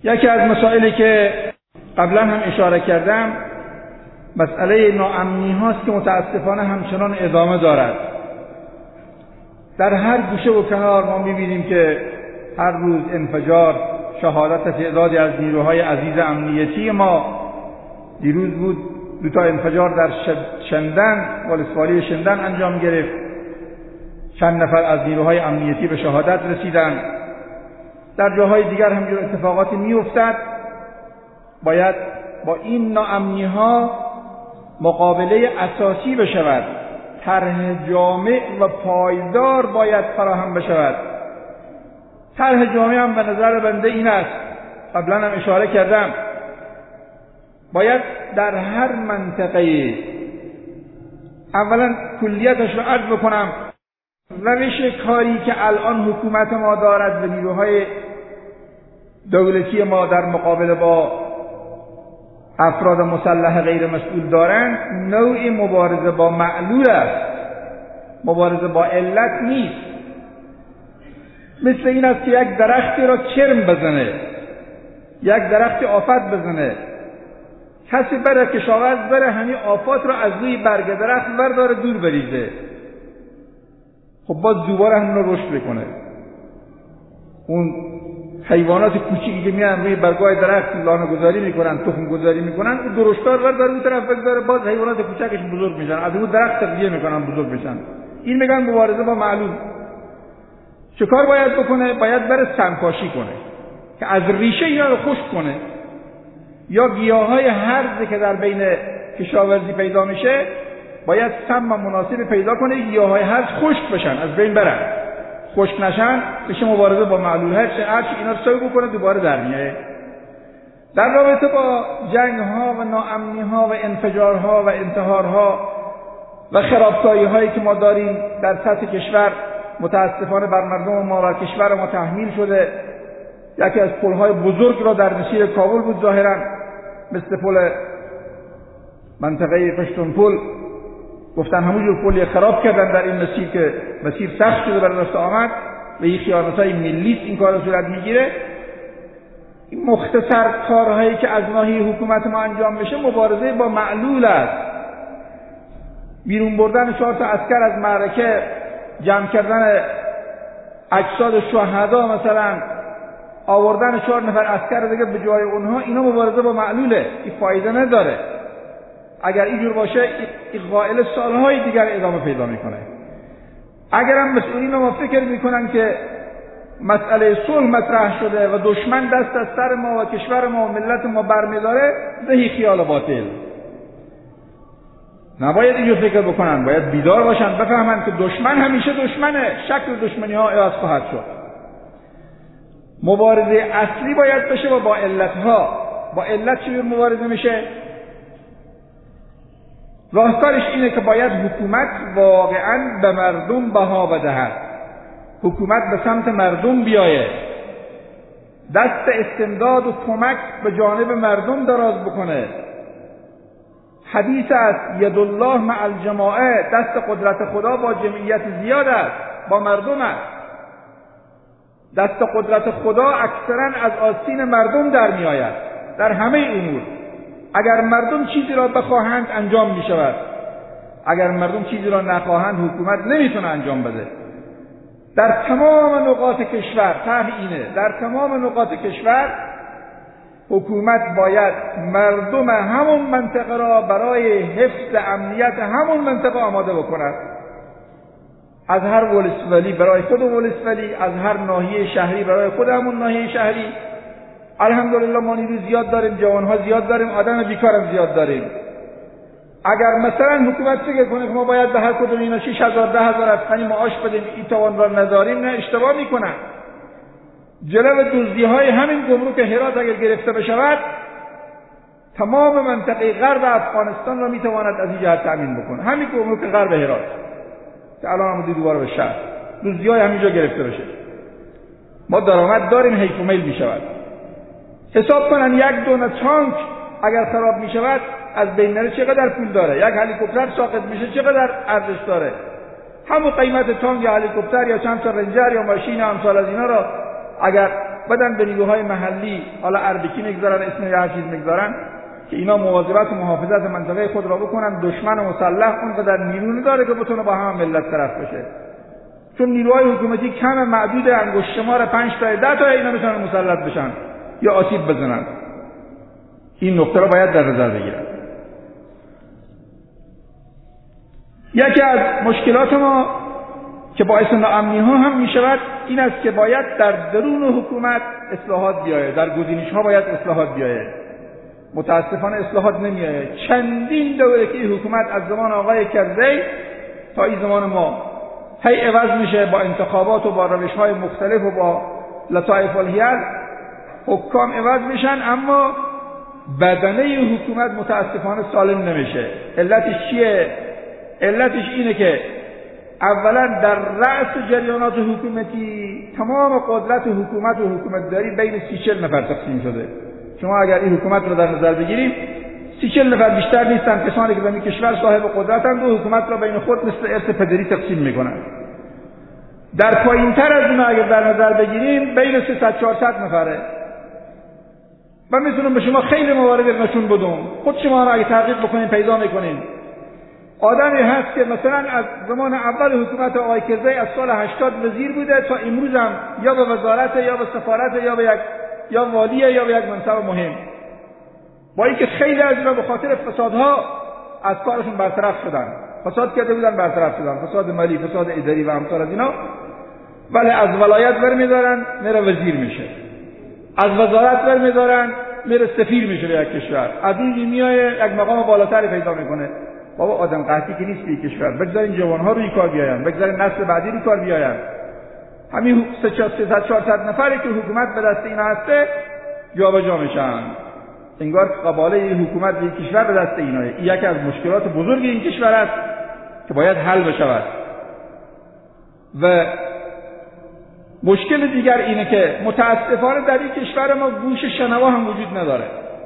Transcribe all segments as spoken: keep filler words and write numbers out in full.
یکی از مسائلی که قبلا هم اشاره کردم مسئله ناامنی هاست که متاسفانه همچنان ادامه دارد. در هر گوشه و کنار ما می‌بینیم که هر روز انفجار، شهادت تعدادی از نیروهای عزیز امنیتی ما. دیروز بود دو تا انفجار در شندن، ولسوالی شندن انجام گرفت. چند نفر از نیروهای امنیتی به شهادت رسیدند. در جاهای دیگر همینجور اتفاقاتی میافتد. باید با این ناامنی ها مقابله اساسی بشود. طرح جامع و پایدار باید فراهم بشود. طرح جامع هم به نظر بنده این است، قبلا هم اشاره کردم، باید در هر منطقه، اولا کلیتش رو عرض بکنم، روش کاری که الان حکومت ما دارد و نیروهای دولتی ما در مقابله با افراد مسلح غیر مسئول دارند، نوع مبارزه با معلول است، مبارزه با علت نیست. مثل این است که یک درختی را چرم بزنه، یک درختی آفت بزنه، کسی بره کشاورز بره همین آفات را از روی برگ درخت برداره دور بریزه، خب باز دوباره همون رو رشد بکنه. اون حیوانات کوچیکی که میان روی برگای درخت لانه گذاری میکنن، تخم گذاری میکنن، اون درشتار برداره اون طرف بگذاره، باز حیوانات کوچکش بزرگ میشن، از اون درخت تغذیه میکنن بزرگ میشن. این میگن مبارزه با معلول. چه کار باید بکنه؟ باید بره سمپاشی کنه که از ریشه اینا رو خشک کنه، یا گیاهای هرزی که در بین کشاورزی پیدا میشه باید سم مناسب پیدا کنه، گیاهای هرز خشک بشن، از بین برن. خشک نشن بشه مبارزه با معلول. هر چه هر چی اینا رو سوی بکنه دوباره در میاد. در رابطه با جنگ ها و ناامنی ها و انفجارها و انتحارها و خرابکاری هایی که ما داریم در سطح کشور، متاسفانه بر مردم ما و کشور ما تحمیل شده. یکی از پل‌های بزرگ را در مسیر کابل بود ظاهراً، مثل پل منطقه پشتونپل، گفتن همونجور پلی خراب کردن در این مسیر که مسیر سخت شده برای رفت آمد و این خیانت‌های ملی است این کار صورت میگیره. این مختصر کارهایی که از ناحیه حکومت ما انجام بشه مبارزه با معلول است. بیرون بردن چهار تا عسکر از معرکه، جمع کردن اجساد شهدا، مثلا آوردن چهار نفر عسکر دیگه به جای اونها، اینا مبارزه با معلوله، این فایده نداره. اگر اینجور باشه این قائل سالهای دیگر ادامه پیدا میکنه. اگر هم مسئولین ما فکر میکنن که مسئله صلح مطرح شده و دشمن دست از سر ما و کشور ما و ملت ما برمیداره، زهی خیال باطل. نباید اینجور فکر بکنن، باید بیدار باشن، بفهمن که دشمن همیشه دشمنه، شکل دشمنی ها عوض خواهد شد. مبارزه اصلی باید بشه و با علت ها. با علت چجور مبارزه میشه؟ راهکارش اینه که باید حکومت واقعا به مردم بها بدهد، حکومت به سمت مردم بیایه، دست استمداد و کمک به جانب مردم دراز بکنه. حدیث است ید الله مع الجماعه، دست قدرت خدا با جمعیت زیاد است، با مردم است. دست قدرت خدا اکثرا از آستین مردم در می آید در همه امور. اگر مردم چیزی را بخواهند انجام می شود، اگر مردم چیزی را نخواهند حکومت نمیتونه انجام بده. در تمام نقاط کشور طرح اینه، در تمام نقاط کشور حکومت باید مردم همون منطقه را برای حفظ امنیت همون منطقه آماده بکند. از هر ولسوالی برای خود ولسوالی، از هر ناحیه شهری برای خود همون ناحیه شهری. الحمدلله ما نیروی زیاد داریم، جوانها زیاد داریم، آدم بیکارم زیاد داریم. اگر مثلا حکومت فکر کنه که ما باید به هر کدوم اینا شش هزار ده هزار افغانی معاش بدیم، این توان را نداریم، نه، اشتباه میکنن. جلو دزدی‌های همین گمرک هرات اگر گرفته بشود، تمام منطقه غرب افغانستان را میتواند از این جهت تامین بکنه. همین گمرک غرب هرات که الان هم دوباره به شهر دزدی‌های همینجا گرفته بشه، ما درآمد داریم، حیف و میل میشود. حساب کنن یک دونه تانک اگر خراب میشود از بین نره چقدر پول داره، یک هلیکوپتر ساقط میشه چقدر ارزش داره. همون قیمت تانک یا هلیکوپتر یا چند تا رنجر یا ماشین امثال از اینا را اگر بدن به نیروهای محلی، حالا اردکی میگذارن اسم یا هر چیز میگذارن، که اینا مواظبت و محافظت منطقه خود را بکنن. دشمن مسلح اونقدر نیرو نداره که بتونه با هم ملت طرف بشه، چون نیروهای حکومتی کم، معدود، انگشت شمار پنج تا ده تا اینا میتونن مسلط بشن یا آسیب بزنن. این نکته رو باید در نظر بگیرن. یکی از مشکلات ما که باعث ناامنی ها هم می شود این است که باید در درون حکومت اصلاحات بیاید، در گزینش ها باید اصلاحات بیاید. متاسفانه اصلاحات نمی آید. چندین دوره که حکومت از زمان آقای کرزی تا این زمان ما هی عوض میشه، با انتخابات و با روش های مختلف و با لطایف الحیل حکام عوض میشن، اما بدنه حکومت متاسفانه سالم نمیشه. علتش چیه؟ علتش اینه که اولا در رأس جریانات حکومتی تمام قدرت حکومت و حکومتداری بین سی چل نفر تقسیم شده. شما اگر این حکومت رو در نظر بگیرید، سی چل نفر بیشتر نیستن کسانی که در این کشور صاحب قدرتند و حکومت را بین خود مثل ارث پدری تقسیم میکنن. در پایین تر از اون اگر در نظر بگیریم بین سیصد چهارصد نفره. من میتونم به شما خیلی موارد نشون بدم، خود شما را اگه تحقیق بکنین پیدا میکنین. آدمی هست که مثلا از زمان اول حکومت آقای کرزی از سال هشتاد وزیر بوده تا امروز هم یا به وزارت یا به سفارت یا به یک یا والیه یا به یک منصب مهم، با اینکه خیلی از اینا به خاطر فسادها از کارشون برطرف شدن، فساد کرده بودن برطرف شدن، فساد مالی، فساد اداری و امثال از اینا، ولی از ولایت برمیدارن میره وزیر میشه، از وزارت برمیدارن میره سفیر میشه به یک کشور، از این میای یک مقام بالاتری پیدا میکنه. بابا آدم قحطی که نیست به کشور، بگذارین جوانها روی کار بیاین، بگذارین نسل بعدی روی کار بیاین. همین سیصد چهارصد نفری که حکومت به دست اینا هسته جابجا میشن، انگار قباله حکومت به کشور به دست اینا. این یکی از مشکلات بزرگ این کشور است که باید حل بشود. و مشکل دیگر اینه که متاسفانه در این کشور ما گوش شنوا هم وجود نداره.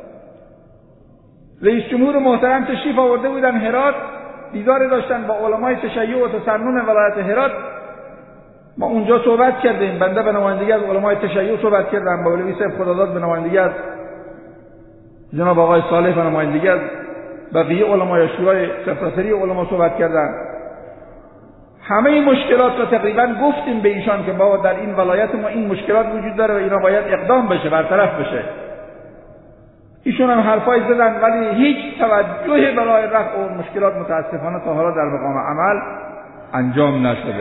رئیس جمهور محترم تشریف آورده بودن هرات، دیدار داشتن با علمای تشیع و تسنن ولایت هرات. ما اونجا صحبت کردیم، بنده به نمایندگی از علمای تشیع صحبت کردم، با مولوی صاحب خداداد به نمایندگی از جناب آقای صالح به نمایندگی از بقیه علمای شورای سرتاسری علما صحبت کردن. همه این مشکلات را تقریبا گفتیم به ایشان که بابا در این ولایت ما این مشکلات وجود داره و اینا باید اقدام بشه، برطرف بشه. ایشون هم حرفای زدن ولی هیچ توجهی برای رفع اون مشکلات متاسفانه تا حالا در مقام عمل انجام نشده.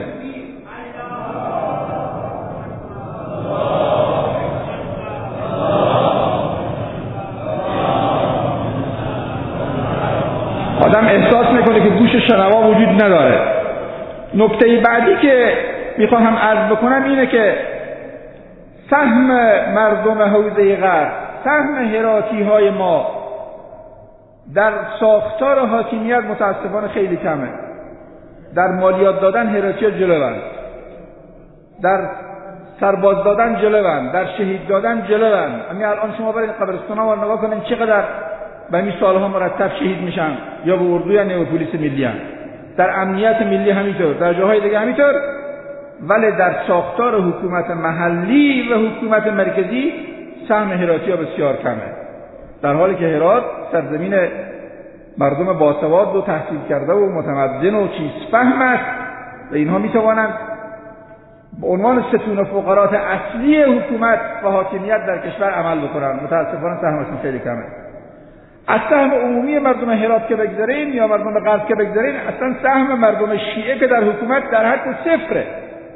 آدم احساس میکنه که گوش شنوا وجود نداره. نکته بعدی که میخوام عرض بکنم اینه که سهم مردم حوزه غرب، سهم هراتی های ما در ساختار حاکمیت متاسفانه خیلی کمه. در مالیات دادن هراتی ها جلوند، در سرباز دادن جلوند، در شهید دادن جلوند. همین الان شما برید قبرستان ها و نگاه کنین چقدر به این سالها مرتب شهید میشن، یا به اردو یا نه به پلیس ملی هم. در امنیت ملی همینطور، در جاهای دیگه همینطور. ولی در ساختار حکومت محلی و حکومت مرکزی سهم هراتی ها بسیار کمه، در حالی که هرات سرزمین مردم باسواد و تحصیل کرده و متمدن و چیزفهم است و اینها میتوانند به عنوان ستون فقرات اصلی حکومت و حاکمیت در کشور عمل بکنند. متاسفانه سهمشون خیلی کمه. از سهم عمومی مردم هرات که بگذاریم یا مردم غرب که بگذاریم، اصلا سهم مردم شیعه که در حکومت در حد صفره،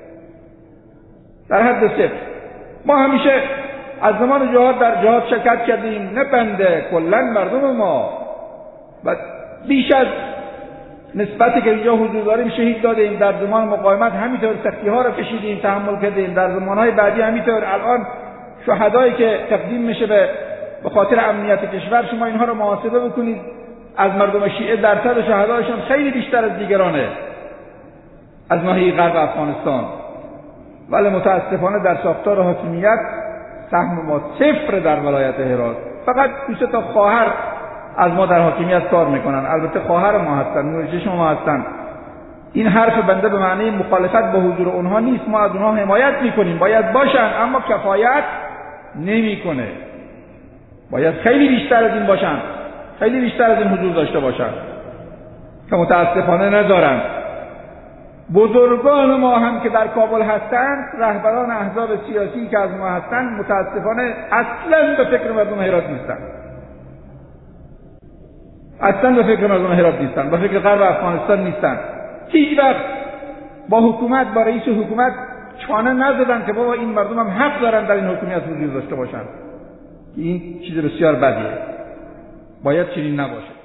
در حد صفر. ما همیشه از زمان جهاد در جهاد شرکت کردیم، نه بنده، کلا مردم ما و بیش از نسبتی که اینجا حضور داریم شهید دادیم. در زمان مقاومت همینطور سختی ها رو کشیدیم، تحمل کردیم. در زمانهای بعدی همینطور. الان شهدایی که تقدیم میشه به به خاطر امنیت کشور، شما اینها رو محاسبه بکنید، از مردم شیعه درصد شهدایشان خیلی بیشتر از دیگرانه از ناحیه غرب افغانستان. ولی متاسفانه در ساختار حاکمیت سهم ما صفر در ولایت هرات. فقط دو سه تا خواهر از ما در حاکمیت کار میکنن، البته خواهر ما هستن، نورچه شما هستن. این حرف بنده به معنی مخالفت با حضور اونها نیست، ما از اونها حمایت میکنیم، باید باشن، اما کفایت نمیکنه. باید خیلی بیشتر از این باشن، خیلی بیشتر از این حضور داشته باشن که متاسفانه ندارن. بزرگان ما هم که در کابل هستند، رهبران احزاب سیاسی که از ما هستند، متاسفانه اصلا به فکر مردم هرات نیستن. اصلا به فکر مردم هرات نیستن، به فکر غرب افغانستان نیستن. هیچ وقت با حکومت، با رئیس حکومت چانه نزدن که بابا این مردم هم حق دارن در این حکومت حضور داشته باشن. این چیز بسیار بدیه. باید چنین نباشه.